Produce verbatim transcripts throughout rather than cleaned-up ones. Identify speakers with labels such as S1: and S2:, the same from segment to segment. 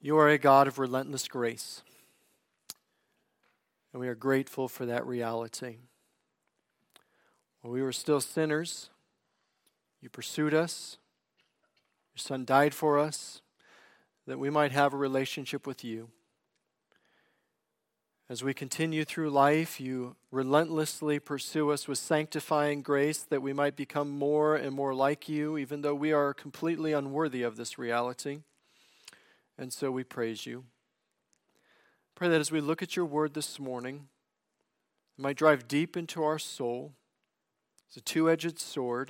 S1: You are a God of relentless grace, and we are grateful for that reality. When we were still sinners, you pursued us. Your Son died for us, that we might have a relationship with you. As we continue through life, you relentlessly pursue us with sanctifying grace that we might become more and more like you, even though we are completely unworthy of this reality. And so we praise you. Pray that as we look at your word this morning, it might drive deep into our soul. It's a two-edged sword,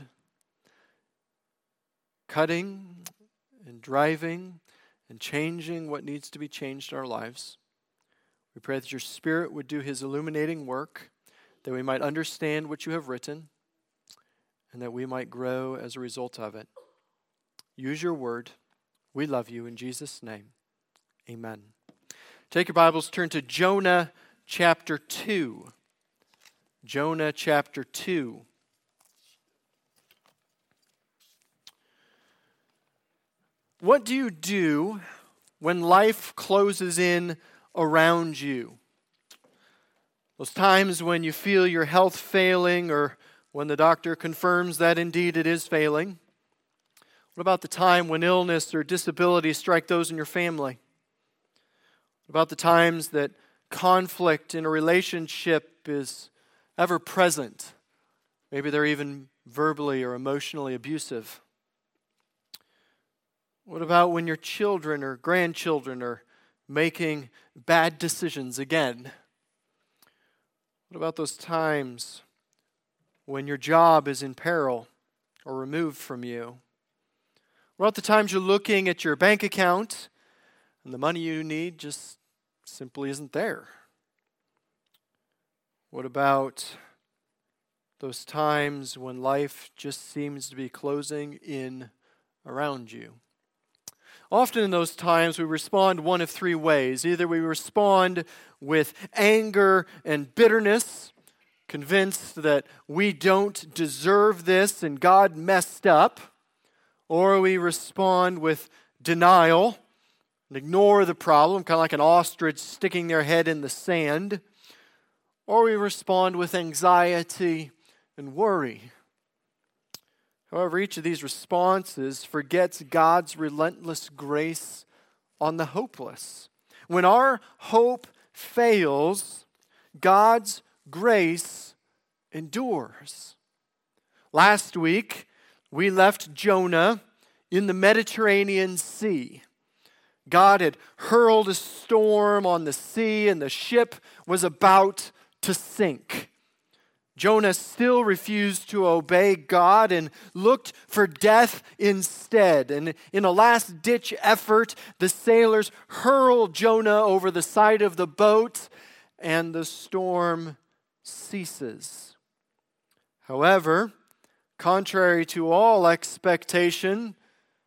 S1: cutting and driving and changing what needs to be changed in our lives. We pray that your Spirit would do his illuminating work, that we might understand what you have written, and that we might grow as a result of it. Use your word. We love you in Jesus' name. Amen. Take your Bibles, turn to Jonah chapter two. Jonah chapter two. What do you do when life closes in around you? Those times when you feel your health failing, or when the doctor confirms that indeed it is failing. What about the time when illness or disability strike those in your family? What about the times that conflict in a relationship is ever present? Maybe they're even verbally or emotionally abusive. What about when your children or grandchildren are making bad decisions again? What about those times when your job is in peril or removed from you? What about the times you're looking at your bank account and the money you need just simply isn't there? What about those times when life just seems to be closing in around you? Often in those times we respond one of three ways. Either we respond with anger and bitterness, convinced that we don't deserve this and God messed up. Or we respond with denial and ignore the problem, kind of like an ostrich sticking their head in the sand. Or we respond with anxiety and worry. However, each of these responses forgets God's relentless grace on the hopeless. When our hope fails, God's grace endures. Last week, we left Jonah in the Mediterranean Sea. God had hurled a storm on the sea, and the ship was about to sink. Jonah still refused to obey God and looked for death instead. And in a last-ditch effort, the sailors hurled Jonah over the side of the boat, and the storm ceases. However, contrary to all expectation,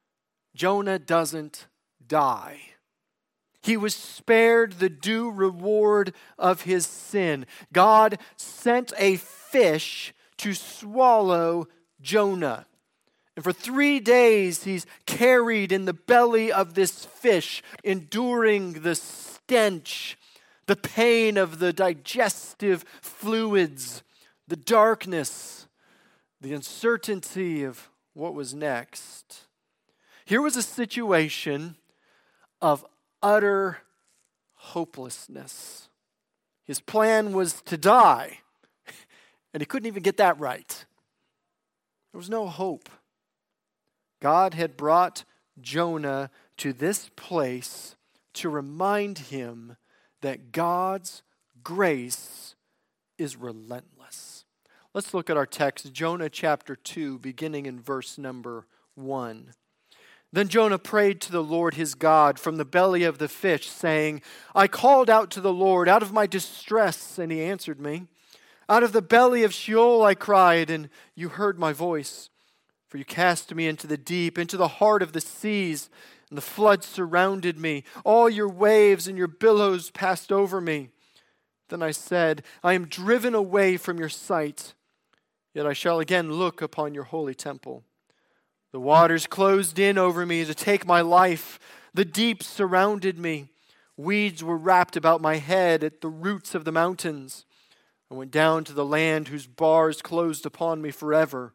S1: Jonah doesn't die. He was spared the due reward of his sin. God sent a fish to swallow Jonah. And for three days he's carried in the belly of this fish, enduring the stench, the pain of the digestive fluids, the darkness, the uncertainty of what was next. Here was a situation of utter hopelessness. His plan was to die, and he couldn't even get that right. There was no hope. God had brought Jonah to this place to remind him that God's grace is relentless. Let's look at our text, Jonah chapter two, beginning in verse number one. Then Jonah prayed to the Lord his God from the belly of the fish, saying, I called out to the Lord out of my distress, and he answered me. Out of the belly of Sheol I cried, and you heard my voice. For you cast me into the deep, into the heart of the seas, and the flood surrounded me. All your waves and your billows passed over me. Then I said, I am driven away from your sight, yet I shall again look upon your holy temple. The waters closed in over me to take my life. The deep surrounded me. Weeds were wrapped about my head at the roots of the mountains. I went down to the land whose bars closed upon me forever.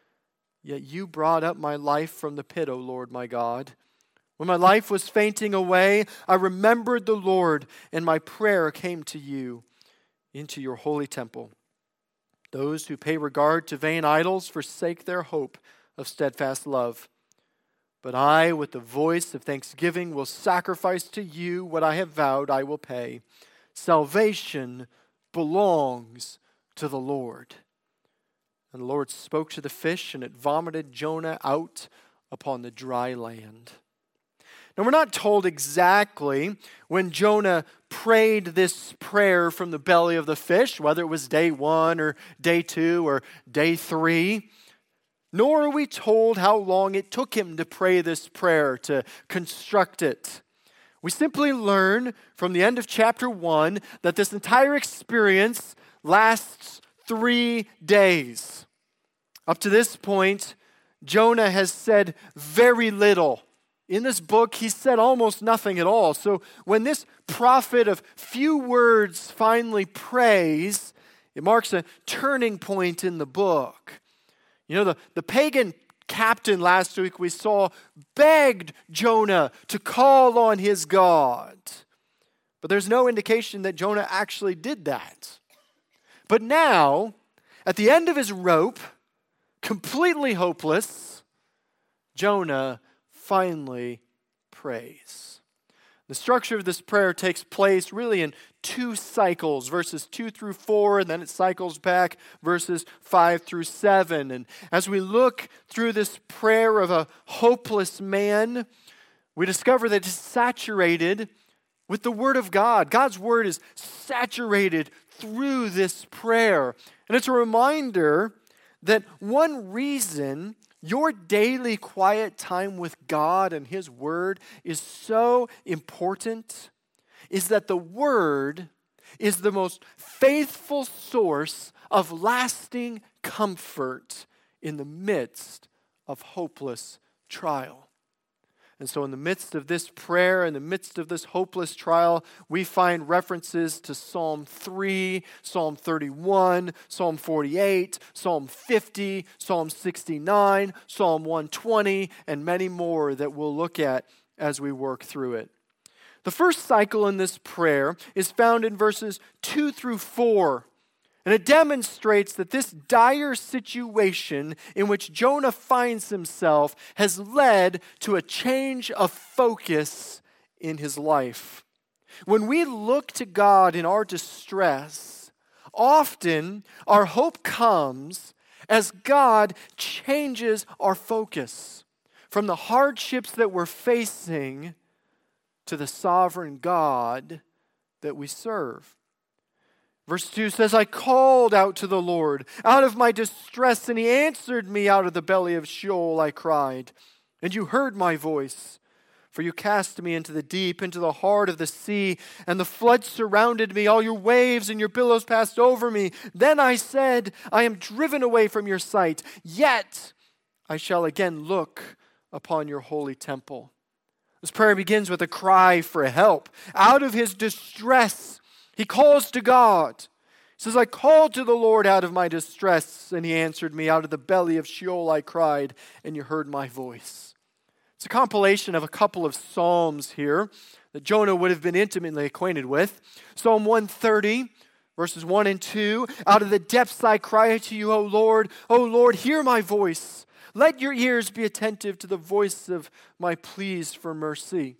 S1: Yet you brought up my life from the pit, O Lord my God. When my life was fainting away, I remembered the Lord, and my prayer came to you into your holy temple. Those who pay regard to vain idols forsake their hope of steadfast love. But I, with the voice of thanksgiving, will sacrifice to you what I have vowed I will pay. Salvation belongs to the Lord. And the Lord spoke to the fish, and it vomited Jonah out upon the dry land. Now, we're not told exactly when Jonah prayed this prayer from the belly of the fish, whether it was day one or day two or day three. Nor are we told how long it took him to pray this prayer, to construct it. We simply learn from the end of chapter one that this entire experience lasts three days. Up to this point, Jonah has said very little. In this book, he said almost nothing at all. So when this prophet of few words finally prays, it marks a turning point in the book. You know, the, the pagan captain last week we saw begged Jonah to call on his God. But there's no indication that Jonah actually did that. But now, at the end of his rope, completely hopeless, Jonah finally prays. The structure of this prayer takes place really in two cycles, verses two through four, and then it cycles back, verses five through seven. And as we look through this prayer of a hopeless man, we discover that it's saturated with the Word of God. God's Word is saturated through this prayer. And it's a reminder that one reason your daily quiet time with God and His Word is so important is that the Word is the most faithful source of lasting comfort in the midst of hopeless trial. And so in the midst of this prayer, in the midst of this hopeless trial, we find references to Psalm three, Psalm thirty-one, Psalm forty-eight, Psalm fifty, Psalm sixty-nine, Psalm one twenty, and many more that we'll look at as we work through it. The first cycle in this prayer is found in verses two through four. And it demonstrates that this dire situation in which Jonah finds himself has led to a change of focus in his life. When we look to God in our distress, often our hope comes as God changes our focus from the hardships that we're facing to the sovereign God that we serve. Verse two says, I called out to the Lord out of my distress, and He answered me. Out of the belly of Sheol I cried, and you heard my voice. For you cast me into the deep, into the heart of the sea, and the flood surrounded me. All your waves and your billows passed over me. Then I said, I am driven away from your sight, yet I shall again look upon your holy temple. This prayer begins with a cry for help. Out of his distress, he calls to God. He says, I called to the Lord out of my distress, and He answered me. Out of the belly of Sheol I cried, and you heard my voice. It's a compilation of a couple of psalms here that Jonah would have been intimately acquainted with. Psalm one thirty, verses one and two. Out of the depths I cry to you, O Lord. O Lord, hear my voice. Let your ears be attentive to the voice of my pleas for mercy.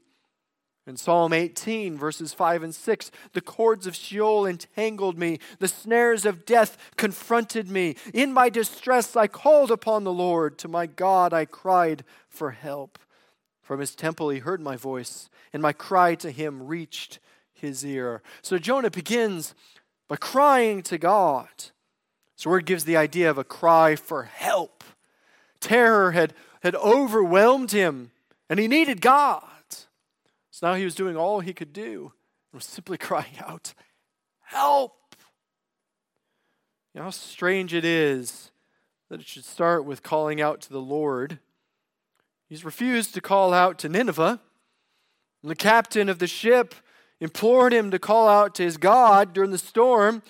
S1: In Psalm eighteen, verses five and six, the cords of Sheol entangled me. The snares of death confronted me. In my distress I called upon the Lord. To my God I cried for help. From His temple He heard my voice, and my cry to Him reached His ear. So Jonah begins by crying to God. This word gives the idea of a cry for help. Terror had, had overwhelmed him, and he needed God. So now he was doing all he could do and was simply crying out, help! You know how strange it is that it should start with calling out to the Lord. He's refused to call out to Nineveh. And the captain of the ship implored him to call out to his God during the storm.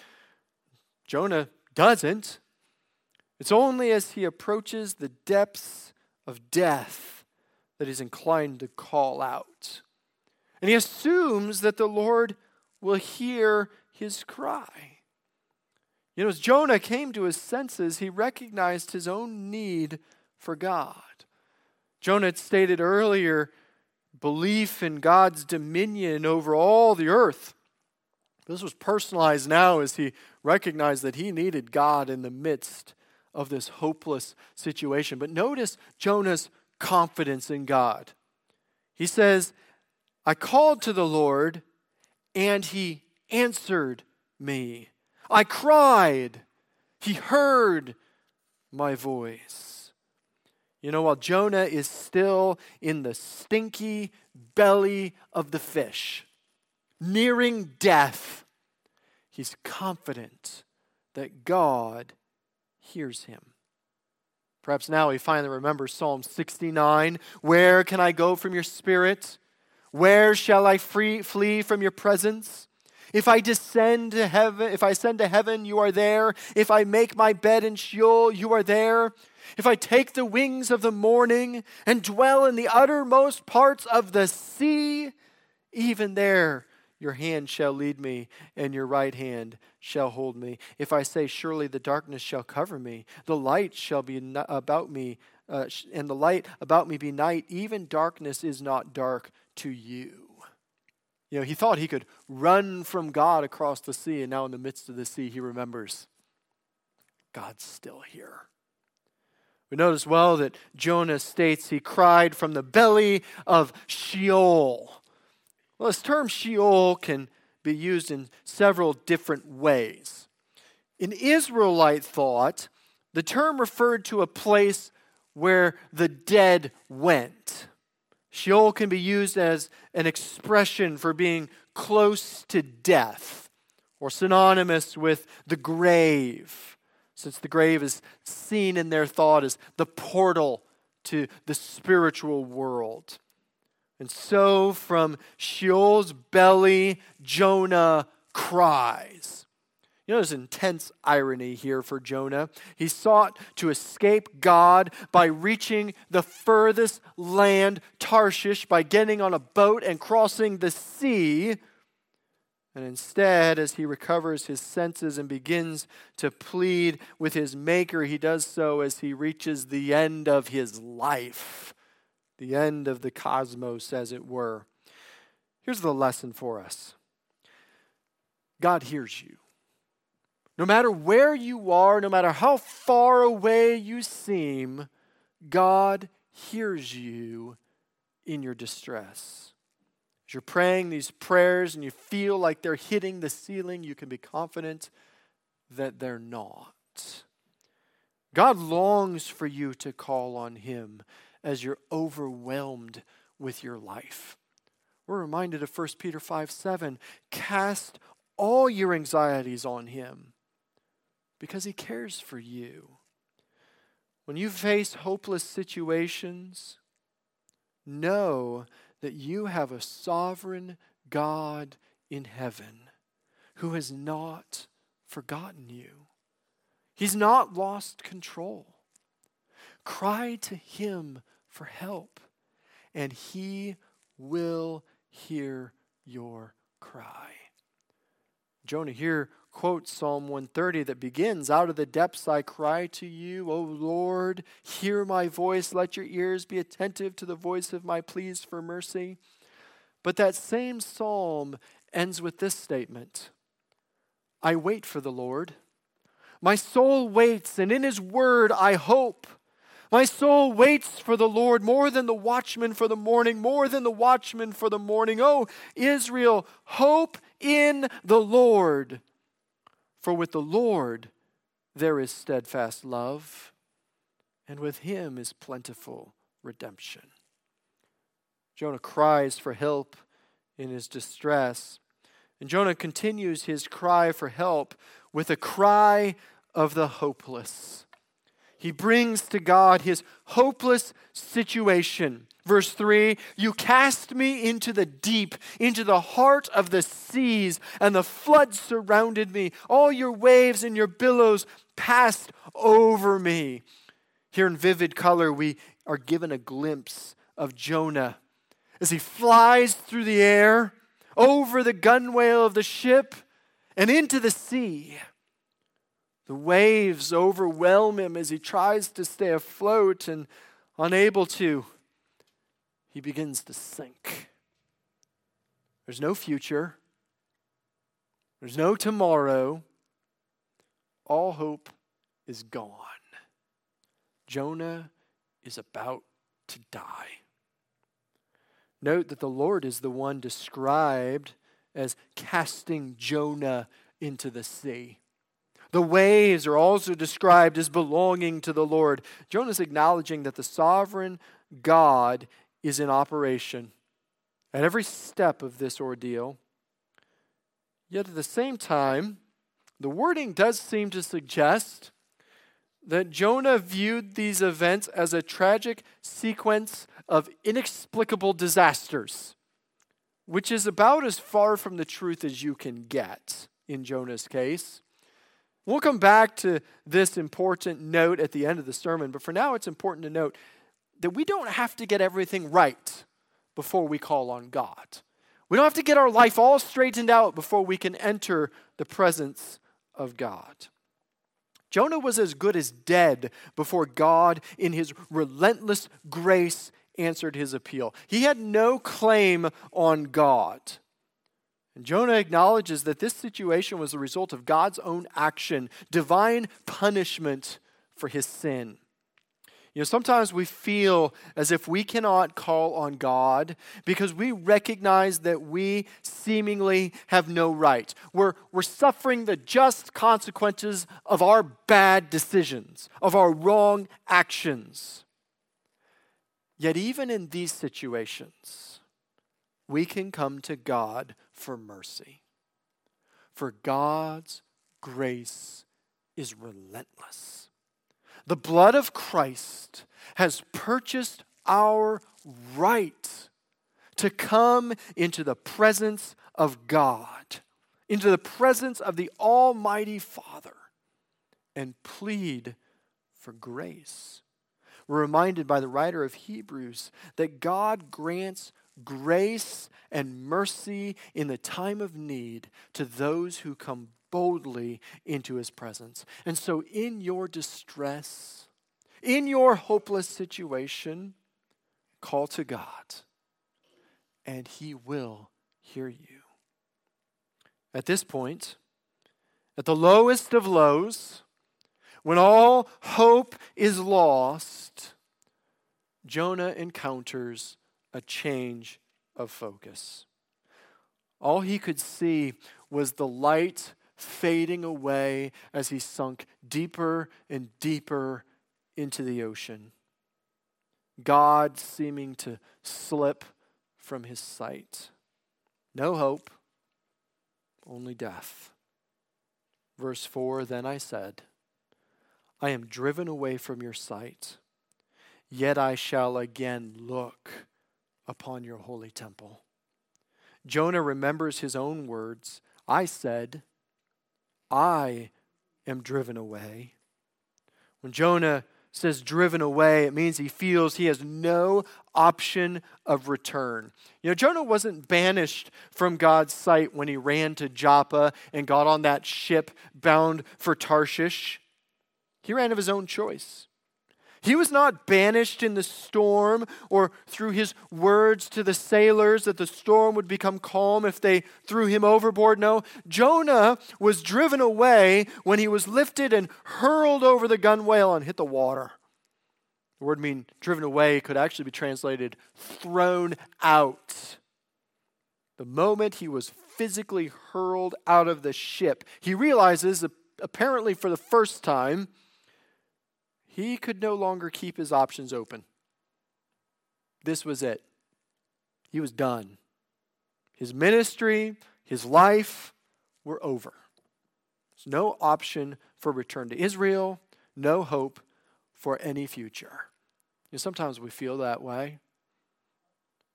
S1: Jonah doesn't. It's only as he approaches the depths of death that he's inclined to call out. And he assumes that the Lord will hear his cry. You know, as Jonah came to his senses, he recognized his own need for God. Jonah had stated earlier belief in God's dominion over all the earth. This was personalized now as he recognized that he needed God in the midst of this hopeless situation. But notice Jonah's confidence in God. He says, I called to the Lord, and he answered me. I cried. He heard my voice. You know, while Jonah is still in the stinky belly of the fish, nearing death, he's confident that God hears him. Perhaps now he finally remembers Psalm sixty-nine. Where can I go from your spirit? Where shall I free, flee from your presence? If I descend to heaven, if I ascend to heaven, you are there. If I make my bed in Sheol, you are there. If I take the wings of the morning and dwell in the uttermost parts of the sea, even there your hand shall lead me, and your right hand shall hold me. If I say, surely the darkness shall cover me, the light shall be about me, uh, and the light about me be night, even darkness is not dark to you. You know, he thought he could run from God across the sea, and now in the midst of the sea, he remembers God's still here. We notice well that Jonah states he cried from the belly of Sheol. Well, this term Sheol can be used in several different ways. In Israelite thought, the term referred to a place where the dead went. Sheol can be used as an expression for being close to death, or synonymous with the grave, since the grave is seen in their thought as the portal to the spiritual world. And so from Sheol's belly, Jonah cries. You know, there's intense irony here for Jonah. He sought to escape God by reaching the furthest land, Tarshish, by getting on a boat and crossing the sea. And instead, as he recovers his senses and begins to plead with his Maker, he does so as he reaches the end of his life, the end of the cosmos, as it were. Here's the lesson for us. God hears you. No matter where you are, no matter how far away you seem, God hears you in your distress. As you're praying these prayers and you feel like they're hitting the ceiling, you can be confident that they're not. God longs for you to call on Him as you're overwhelmed with your life. We're reminded of First Peter five seven. Cast all your anxieties on Him, because He cares for you. When you face hopeless situations, know that you have a sovereign God in heaven who has not forgotten you. He's not lost control. Cry to Him for help, and He will hear your cry. Jonah here quotes Psalm one thirty that begins, out of the depths I cry to you, O Lord, hear my voice, let your ears be attentive to the voice of my pleas for mercy. But that same psalm ends with this statement, I wait for the Lord. My soul waits, and in His word I hope. My soul waits for the Lord more than the watchman for the morning, more than the watchman for the morning. Oh, Israel, hope in the Lord. For with the Lord there is steadfast love, and with Him is plentiful redemption. Jonah cries for help in his distress. And Jonah continues his cry for help with a cry of the hopeless. He brings to God his hopeless situation Verse three, you cast me into the deep, into the heart of the seas, and the floods surrounded me. All your waves and your billows passed over me. Here in vivid color, we are given a glimpse of Jonah as he flies through the air, over the gunwale of the ship, and into the sea. The waves overwhelm him as he tries to stay afloat, and unable to, he begins to sink. There's no future. There's no tomorrow. All hope is gone. Jonah is about to die. Note that the Lord is the one described as casting Jonah into the sea. The waves are also described as belonging to the Lord. Jonah is acknowledging that the sovereign God is in operation at every step of this ordeal. Yet at the same time, the wording does seem to suggest that Jonah viewed these events as a tragic sequence of inexplicable disasters, which is about as far from the truth as you can get in Jonah's case. We'll come back to this important note at the end of the sermon, but for now it's important to note that we don't have to get everything right before we call on God. We don't have to get our life all straightened out before we can enter the presence of God. Jonah was as good as dead before God, in his relentless grace, answered his appeal. He had no claim on God. And Jonah acknowledges that this situation was the result of God's own action, divine punishment for his sin. You know, sometimes we feel as if we cannot call on God because we recognize that we seemingly have no right. We're, we're suffering the just consequences of our bad decisions, of our wrong actions. Yet even in these situations, we can come to God for mercy. For God's grace is relentless. The blood of Christ has purchased our right to come into the presence of God, into the presence of the Almighty Father, and plead for grace. We're reminded by the writer of Hebrews that God grants grace and mercy in the time of need to those who come boldly into his presence. And so in your distress, in your hopeless situation, call to God, and he will hear you. At this point, at the lowest of lows, when all hope is lost, Jonah encounters a change of focus. All he could see was the light fading away as he sunk deeper and deeper into the ocean. God seeming to slip from his sight. No hope, only death. Verse four, then I said, I am driven away from your sight, yet I shall again look upon your holy temple. Jonah remembers his own words. I said, I am driven away. When Jonah says driven away, it means he feels he has no option of return. You know, Jonah wasn't banished from God's sight when he ran to Joppa and got on that ship bound for Tarshish. He ran of his own choice. He was not banished in the storm or through his words to the sailors that the storm would become calm if they threw him overboard. No, Jonah was driven away when he was lifted and hurled over the gunwale and hit the water. The word mean driven away could actually be translated thrown out. The moment he was physically hurled out of the ship, he realizes, apparently for the first time, he could no longer keep his options open. This was it. He was done. His ministry, his life were over. There's no option for return to Israel, no hope for any future. You know, sometimes we feel that way.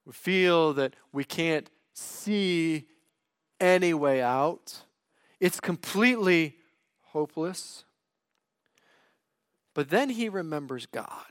S1: We feel that we can't see any way out. It's completely hopeless. But then he remembers God.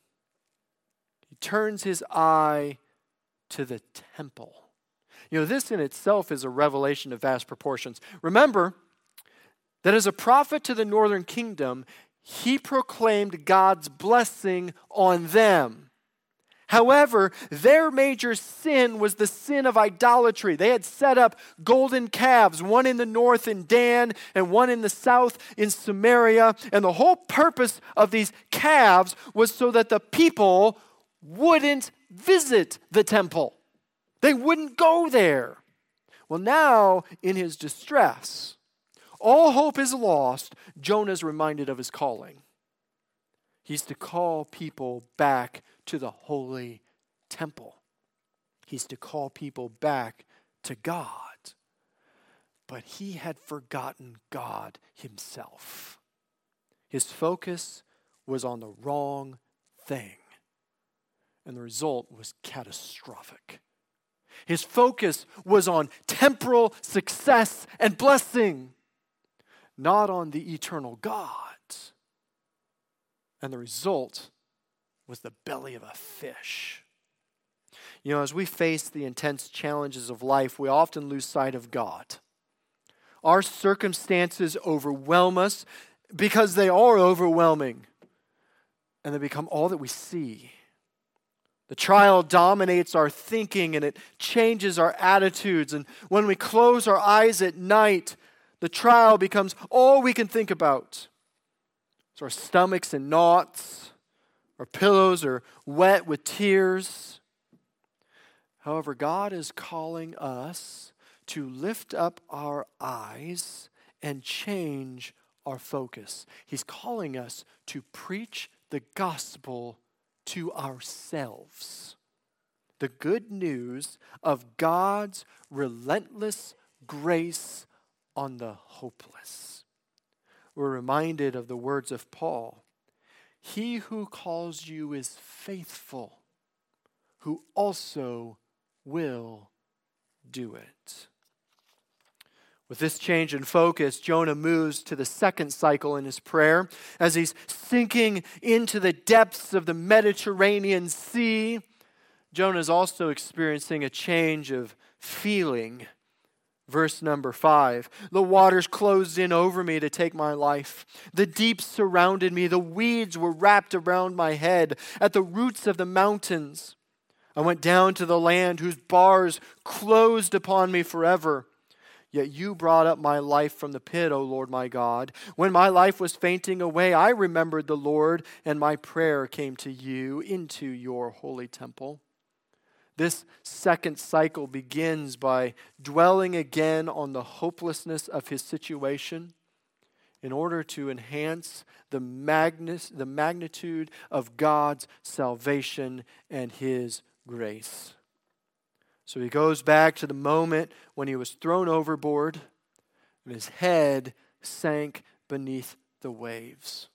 S1: He turns his eye to the temple. You know, this in itself is a revelation of vast proportions. Remember that as a prophet to the northern kingdom, he proclaimed God's blessing on them. However, their major sin was the sin of idolatry. They had set up golden calves, one in the north in Dan and one in the south in Samaria. And the whole purpose of these calves was so that the people wouldn't visit the temple. They wouldn't go there. Well, now, in his distress, all hope is lost. Jonah is reminded of his calling. He's to call people back to the holy temple. He's to call people back to God. But he had forgotten God himself. His focus was on the wrong thing. And the result was catastrophic. His focus was on temporal success and blessing, not on the eternal God. And the result was the belly of a fish. You know, as we face the intense challenges of life, we often lose sight of God. Our circumstances overwhelm us because they are overwhelming, and they become all that we see. The trial dominates our thinking and it changes our attitudes. And when we close our eyes at night, the trial becomes all we can think about. So our stomachs in knots, our pillows are wet with tears. However, God is calling us to lift up our eyes and change our focus. He's calling us to preach the gospel to ourselves. The good news of God's relentless grace on the hopeless. We're reminded of the words of Paul. He who calls you is faithful, who also will do it. With this change in focus, Jonah moves to the second cycle in his prayer. As he's sinking into the depths of the Mediterranean Sea, Jonah is also experiencing a change of feeling. Verse number five, the waters closed in over me to take my life. The deep surrounded me. The weeds were wrapped around my head at the roots of the mountains. I went down to the land whose bars closed upon me forever. Yet you brought up my life from the pit, O Lord my God. When my life was fainting away, I remembered the Lord, and my prayer came to you into your holy temple. This second cycle begins by dwelling again on the hopelessness of his situation in order to enhance the magnus, the magnitude of God's salvation and his grace. So he goes back to the moment when he was thrown overboard and his head sank beneath the waves.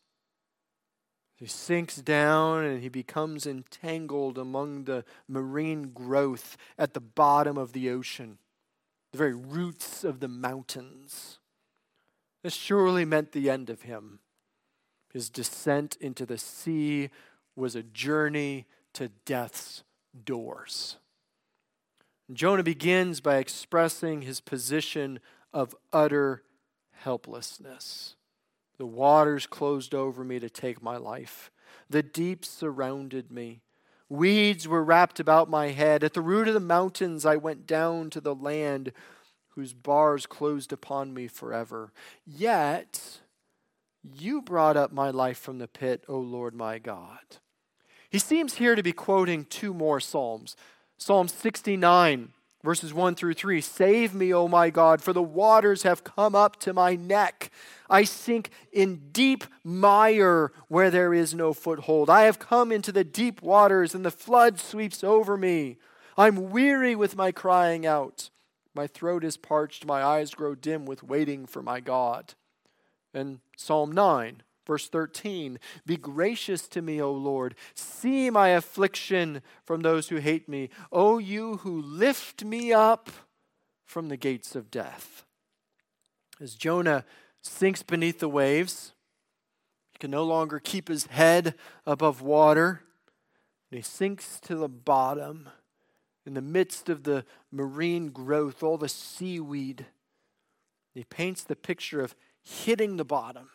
S1: He sinks down and he becomes entangled among the marine growth at the bottom of the ocean, the very roots of the mountains. This surely meant the end of him. His descent into the sea was a journey to death's doors. Jonah begins by expressing his position of utter helplessness. The waters closed over me to take my life. The deep surrounded me. Weeds were wrapped about my head. At the root of the mountains I went down to the land whose bars closed upon me forever. Yet you brought up my life from the pit, O Lord my God. He seems here to be quoting two more Psalms. Psalm sixty-nine, verses one through three. Save me, O my God, for the waters have come up to my neck. I sink in deep mire where there is no foothold. I have come into the deep waters, and the flood sweeps over me. I'm weary with my crying out. My throat is parched, my eyes grow dim with waiting for my God. And Psalm nine, Verse thirteen, be gracious to me, O Lord. See my affliction from those who hate me. O you who lift me up from the gates of death. As Jonah sinks beneath the waves, he can no longer keep his head above water. And he sinks to the bottom in the midst of the marine growth, all the seaweed. He paints the picture of hitting the bottom.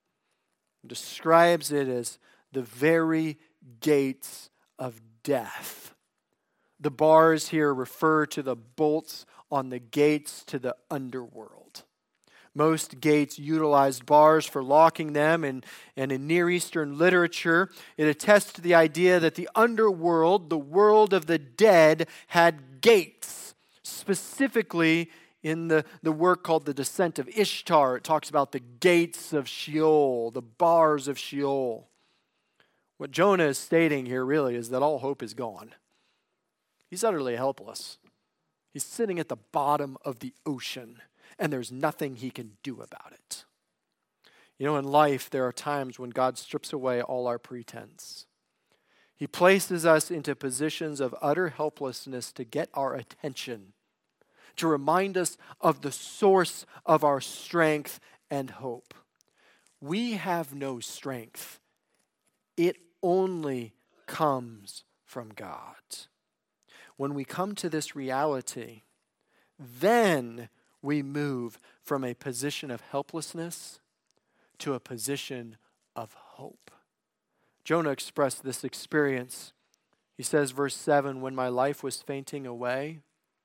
S1: Describes it as the very gates of death. The bars here refer to the bolts on the gates to the underworld. Most gates utilized bars for locking them, and, and in Near Eastern literature, it attests to the idea that the underworld, the world of the dead, had gates. Specifically, in the, the work called The Descent of Ishtar, it talks about the gates of Sheol, the bars of Sheol. What Jonah is stating here really is that all hope is gone. He's utterly helpless. He's sitting at the bottom of the ocean, and there's nothing he can do about it. You know, in life, there are times when God strips away all our pretense. He places us into positions of utter helplessness to get our attention, to remind us of the source of our strength and hope. We have no strength. It only comes from God. When we come to this reality, then we move from a position of helplessness to a position of hope. Jonah expressed this experience. He says, verse seven, when my life was fainting away,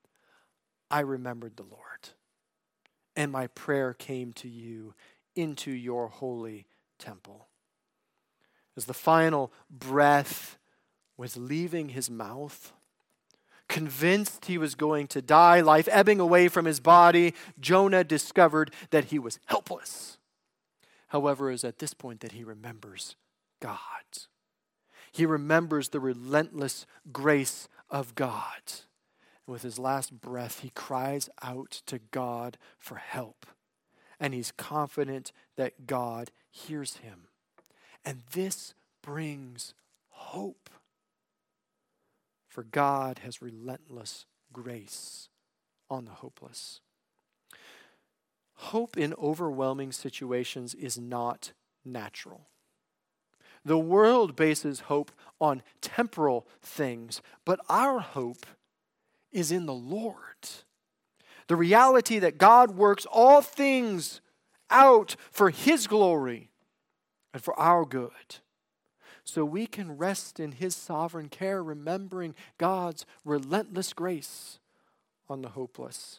S1: I remembered the Lord, and my prayer came to you into your holy temple. As the final breath was leaving his mouth, convinced he was going to die, life ebbing away from his body, Jonah discovered that he was helpless. However, it is at this point that he remembers God. He remembers the relentless grace of God. And with his last breath, he cries out to God for help. And he's confident that God hears him. And this brings hope. For God has relentless grace on the hopeless. Hope in overwhelming situations is not natural. The world bases hope on temporal things, but our hope is in the Lord. The reality that God works all things out for His glory and for our good. So we can rest in His sovereign care, remembering God's relentless grace on the hopeless.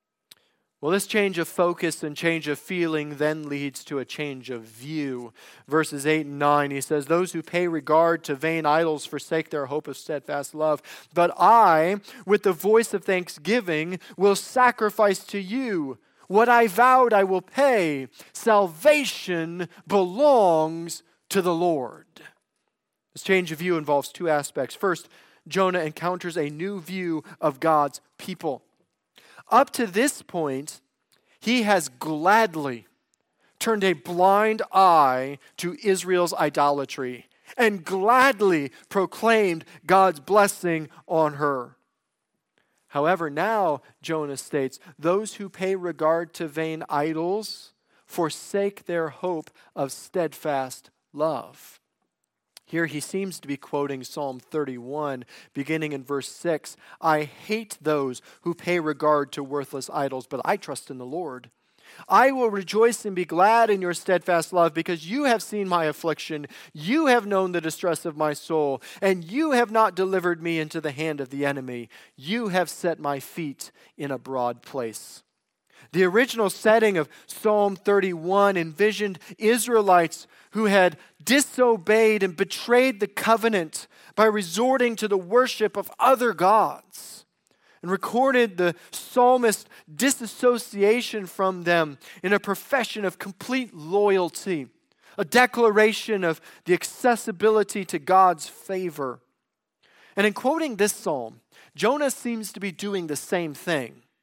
S1: Well, this change of focus and change of feeling then leads to a change of view. Verses eight and nine, he says, those who pay regard to vain idols forsake their hope of steadfast love. But I, with the voice of thanksgiving, will sacrifice to you. What I vowed I will pay. Salvation belongs to the Lord. This change of view involves two aspects. First, Jonah encounters a new view of God's people. Up to this point, he has gladly turned a blind eye to Israel's idolatry and gladly proclaimed God's blessing on her. However, now, Jonah states, those who pay regard to vain idols forsake their hope of steadfast love. Here he seems to be quoting Psalm thirty-one, beginning in verse six. I hate those who pay regard to worthless idols, but I trust in the Lord. I will rejoice and be glad in your steadfast love, because you have seen my affliction. You have known the distress of my soul, and you have not delivered me into the hand of the enemy. You have set my feet in a broad place. The original setting of Psalm thirty-one envisioned Israelites who had disobeyed and betrayed the covenant by resorting to the worship of other gods, and recorded the psalmist's disassociation from them in a profession of complete loyalty, a declaration of the accessibility to God's favor. And in quoting this psalm, Jonah seems to be doing the same thing.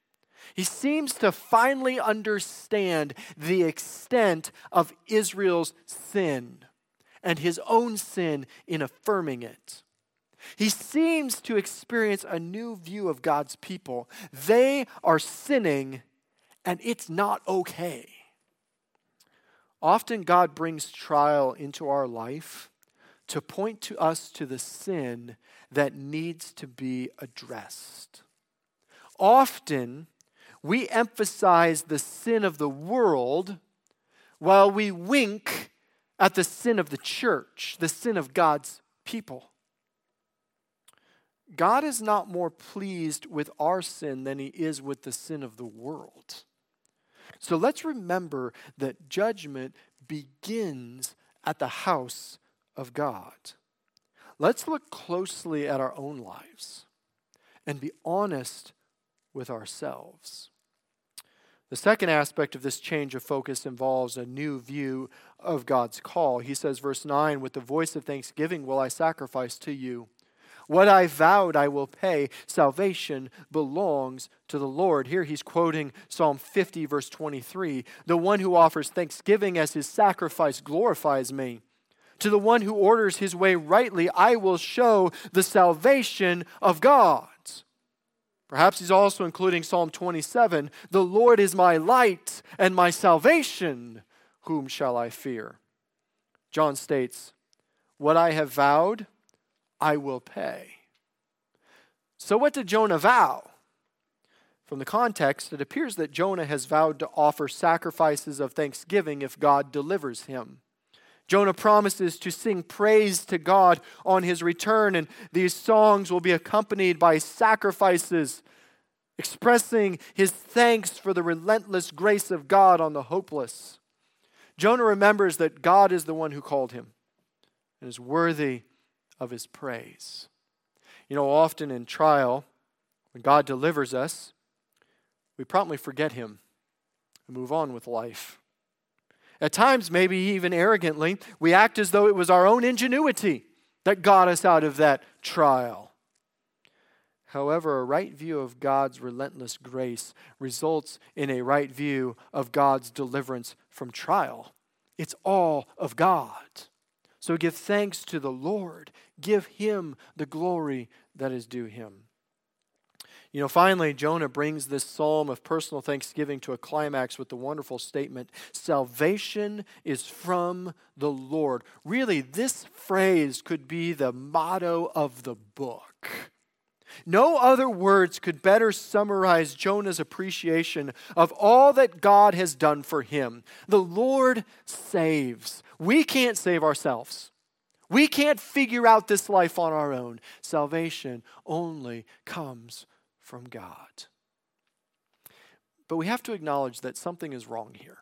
S1: He seems to finally understand the extent of Israel's sin and his own sin in affirming it. He seems to experience a new view of God's people. They are sinning, and it's not okay. Often God brings trial into our life to point to us to the sin that needs to be addressed. Often, we emphasize the sin of the world while we wink at the sin of the church, the sin of God's people. God is not more pleased with our sin than he is with the sin of the world. So let's remember that judgment begins at the house of God. Let's look closely at our own lives and be honest with ourselves. The second aspect of this change of focus involves a new view of God's call. He says, verse nine, with the voice of thanksgiving will I sacrifice to you. What I vowed I will pay. Salvation belongs to the Lord. Here he's quoting Psalm fifty, verse twenty-three. The one who offers thanksgiving as his sacrifice glorifies me. To the one who orders his way rightly, I will show the salvation of God. Perhaps he's also including Psalm twenty-seven. The Lord is my light and my salvation. Whom shall I fear? John states, what I have vowed, I will pay. So what did Jonah vow? From the context, it appears that Jonah has vowed to offer sacrifices of thanksgiving if God delivers him. Jonah promises to sing praise to God on his return, and these songs will be accompanied by sacrifices expressing his thanks for the relentless grace of God on the hopeless. Jonah remembers that God is the one who called him and is worthy of his praise. You know, often in trial, when God delivers us, we promptly forget him and move on with life. At times, maybe even arrogantly, we act as though it was our own ingenuity that got us out of that trial. However, a right view of God's relentless grace results in a right view of God's deliverance from trial. It's all of God. So give thanks to the Lord. Give him the glory that is due him. You know, finally, Jonah brings this psalm of personal thanksgiving to a climax with the wonderful statement, salvation is from the Lord. Really, this phrase could be the motto of the book. No other words could better summarize Jonah's appreciation of all that God has done for him. The Lord saves. We can't save ourselves. We can't figure out this life on our own. Salvation only comes from God. But we have to acknowledge that something is wrong here.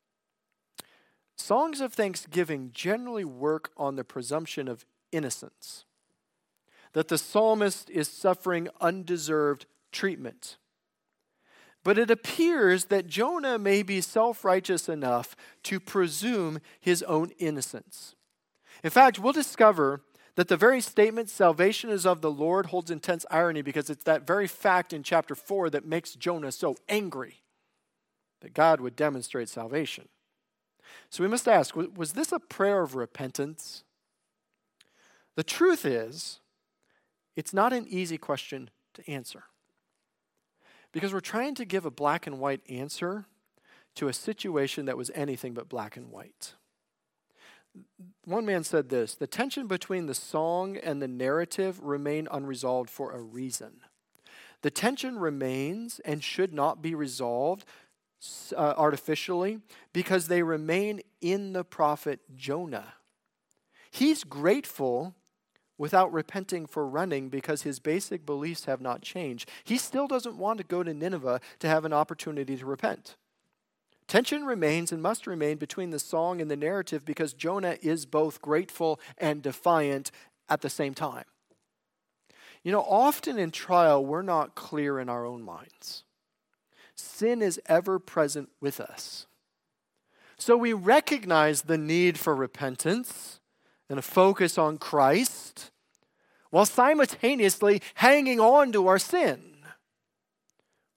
S1: Songs of thanksgiving generally work on the presumption of innocence, that the psalmist is suffering undeserved treatment. But it appears that Jonah may be self-righteous enough to presume his own innocence. In fact, we'll discover that the very statement, salvation is of the Lord, holds intense irony because it's that very fact in chapter four that makes Jonah so angry that God would demonstrate salvation. So we must ask, was this a prayer of repentance? The truth is, it's not an easy question to answer, because we're trying to give a black and white answer to a situation that was anything but black and white. One man said this, the tension between the song and the narrative remain unresolved for a reason. The tension remains and should not be resolved uh, artificially because they remain in the prophet Jonah. He's grateful without repenting for running because his basic beliefs have not changed. He still doesn't want to go to Nineveh to have an opportunity to repent. Tension remains and must remain between the song and the narrative because Jonah is both grateful and defiant at the same time. You know, often in trial, we're not clear in our own minds. Sin is ever present with us. So we recognize the need for repentance and a focus on Christ while simultaneously hanging on to our sin.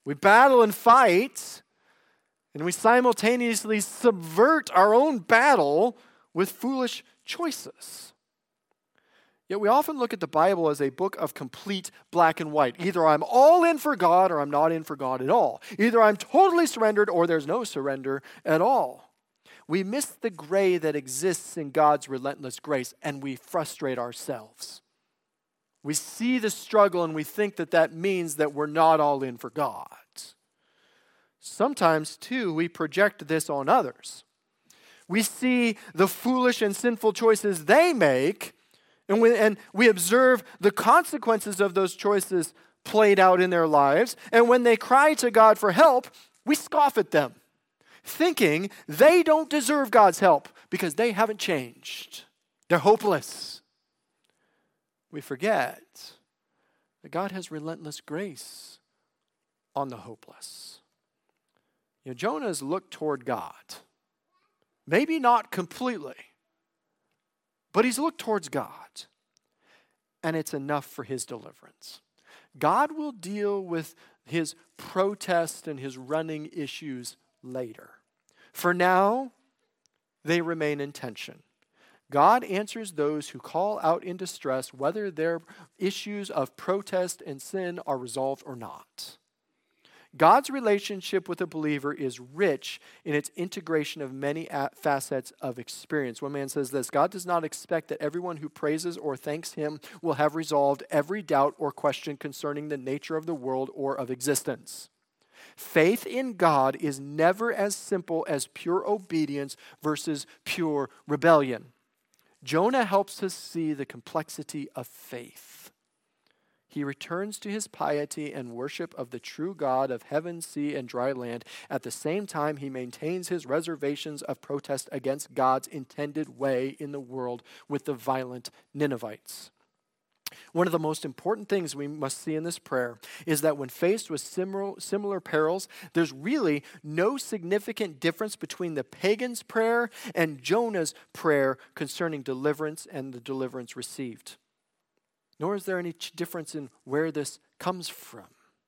S1: We battle and fight, and we simultaneously subvert our own battle with foolish choices. Yet we often look at the Bible as a book of complete black and white. Either I'm all in for God or I'm not in for God at all. Either I'm totally surrendered or there's no surrender at all. We miss the gray that exists in God's relentless grace, and we frustrate ourselves. We see the struggle and we think that that means that we're not all in for God. Sometimes, too, we project this on others. We see the foolish and sinful choices they make, and we, and we observe the consequences of those choices played out in their lives. And when they cry to God for help, we scoff at them, thinking they don't deserve God's help because they haven't changed. They're hopeless. We forget that God has relentless grace on the hopeless. You know, Jonah's looked toward God. Maybe not completely, but he's looked towards God. And it's enough for his deliverance. God will deal with his protest and his running issues later. For now, they remain in tension. God answers those who call out in distress, whether their issues of protest and sin are resolved or not. God's relationship with a believer is rich in its integration of many facets of experience. One man says this: God does not expect that everyone who praises or thanks him will have resolved every doubt or question concerning the nature of the world or of existence. Faith in God is never as simple as pure obedience versus pure rebellion. Jonah helps us see the complexity of faith. He returns to his piety and worship of the true God of heaven, sea, and dry land. At the same time, he maintains his reservations of protest against God's intended way in the world with the violent Ninevites. One of the most important things we must see in this prayer is that when faced with similar, similar perils, there's really no significant difference between the pagan's prayer and Jonah's prayer concerning deliverance and the deliverance received. Nor is there any difference in where this comes from.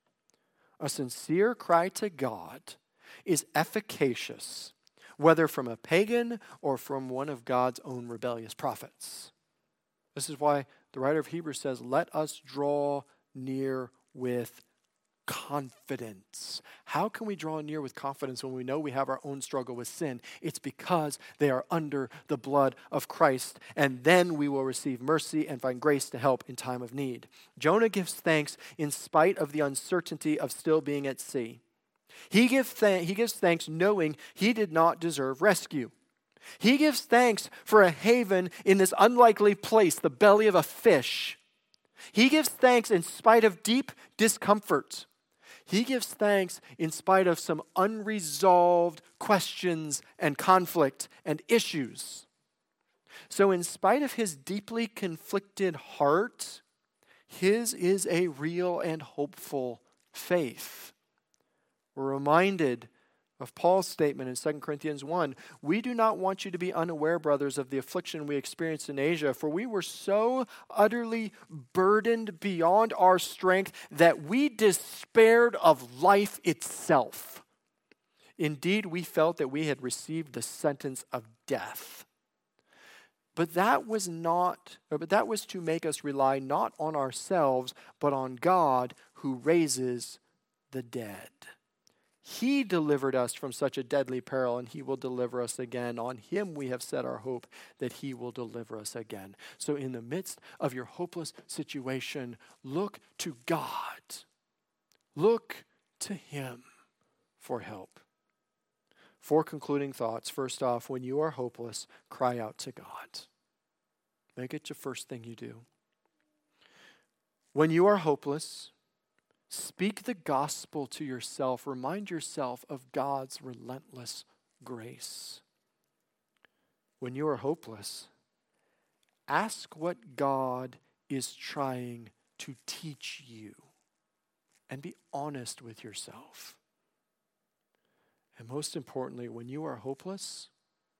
S1: A sincere cry to God is efficacious, whether from a pagan or from one of God's own rebellious prophets. This is why the writer of Hebrews says, let us draw near with confidence. How can we draw near with confidence when we know we have our own struggle with sin? It's because they are under the blood of Christ, and then we will receive mercy and find grace to help in time of need. Jonah gives thanks in spite of the uncertainty of still being at sea. He gives, th- he gives thanks knowing he did not deserve rescue. He gives thanks for a haven in this unlikely place, the belly of a fish. He gives thanks in spite of deep discomfort. He gives thanks in spite of some unresolved questions and conflict and issues. So in spite of his deeply conflicted heart, his is a real and hopeful faith. We're reminded of Paul's statement in Second Corinthians one, we do not want you to be unaware, brothers, of the affliction we experienced in Asia, for we were so utterly burdened beyond our strength that we despaired of life itself. Indeed, we felt that we had received the sentence of death. But that was not, but that was to make us rely not on ourselves, but on God who raises the dead. He delivered us from such a deadly peril, and he will deliver us again. On him we have set our hope that he will deliver us again. So in the midst of your hopeless situation, look to God. Look to him for help. Four concluding thoughts. First off, when you are hopeless, cry out to God. Make it the first thing you do. When you are hopeless, speak the gospel to yourself. Remind yourself of God's relentless grace. When you are hopeless, ask what God is trying to teach you and be honest with yourself. And most importantly, when you are hopeless,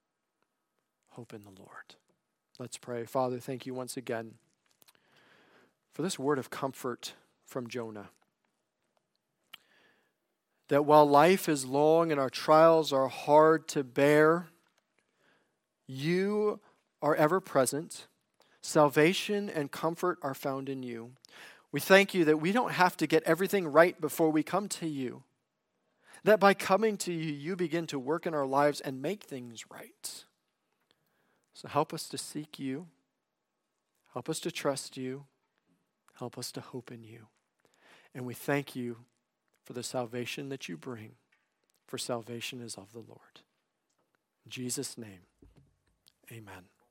S1: hope in the Lord. Let's pray. Father, thank you once again for this word of comfort from Jonah. that while life is long and our trials are hard to bear, you are ever present. Salvation and comfort are found in you. We thank you that we don't have to get everything right before we come to you. That by coming to you, you begin to work in our lives and make things right. So help us to seek you. Help us to trust you. Help us to hope in you. And we thank you for the salvation that you bring, for salvation is of the Lord. In Jesus' name, amen.